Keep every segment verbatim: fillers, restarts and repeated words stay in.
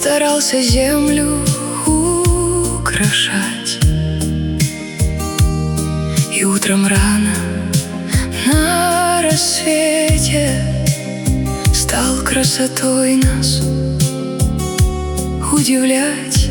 старался землю украшать. И утром рано на рассвете стал красотой нас удивлять.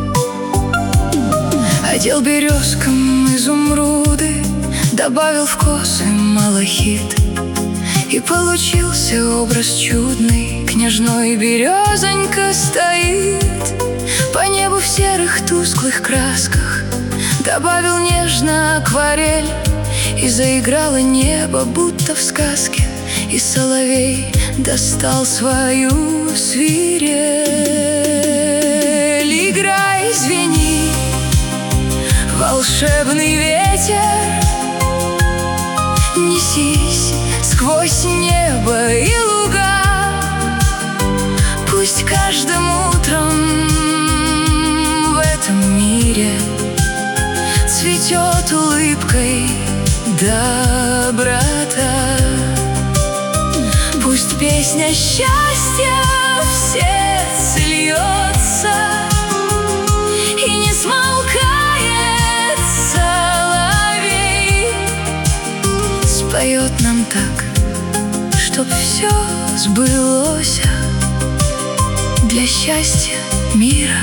Одел березкам изумруды, добавил в косы малахит, и получился образ чудный. Княжной березонька стоит по небу в серых тусклых красках. Добавил нежно акварель, и заиграло небо, будто в сказке. И соловей достал свою свирель. Играй, звени, волшебный ветер, несись сквозь небо и луга. Пусть каждым утром в этом мире цветет улыбкой доброта. Пусть песня счастья в сердце льется, и не смолкает соловей. Споет нам так, чтоб все сбылось для счастья мира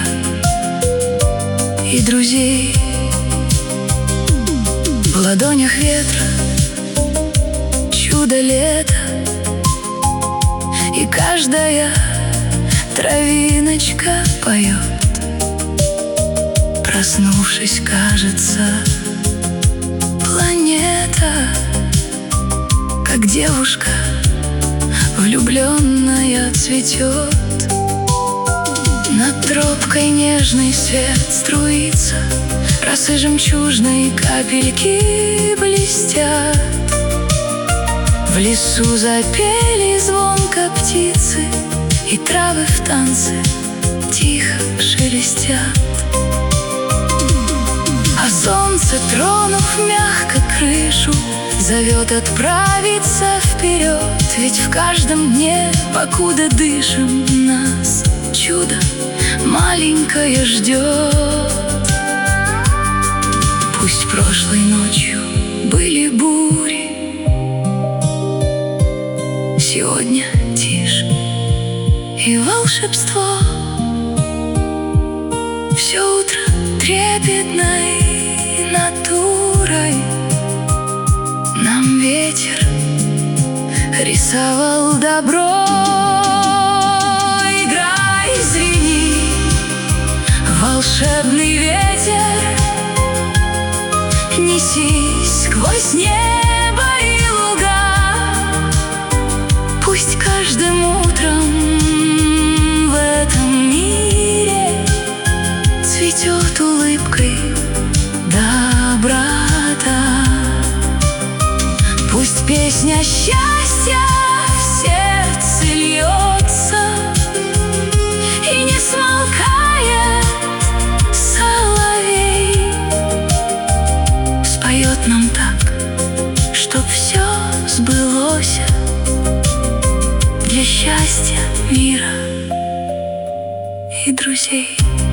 и друзей. В ладонях ветра чудо лета, и каждая травиночка поет. Проснувшись, кажется, планета, как девушка влюбленная, цветет. Над тропкой нежный свет струится, росы жемчужной капельки блестят. В лесу запели звонко птицы, и травы в танце тихо шелестят. А солнце, тронув мягко крышу, зовет отправиться вперед. Ведь в каждом дне, покуда дышим, нас чудо маленькое ждет. Пусть прошлой ночью были бури, сегодня тишь и волшебство. Все утро трепетной натурой нам ветер рисовал добро. Играй, звени, волшебный ветер, несись сквозь небо и луга. Пусть каждым утром в этом мире цветет улыбкой доброта. Пусть песня счастья в сердце льется, и не смолкает соловей. Споет нам так, чтоб все сбылось для счастья мира и друзей.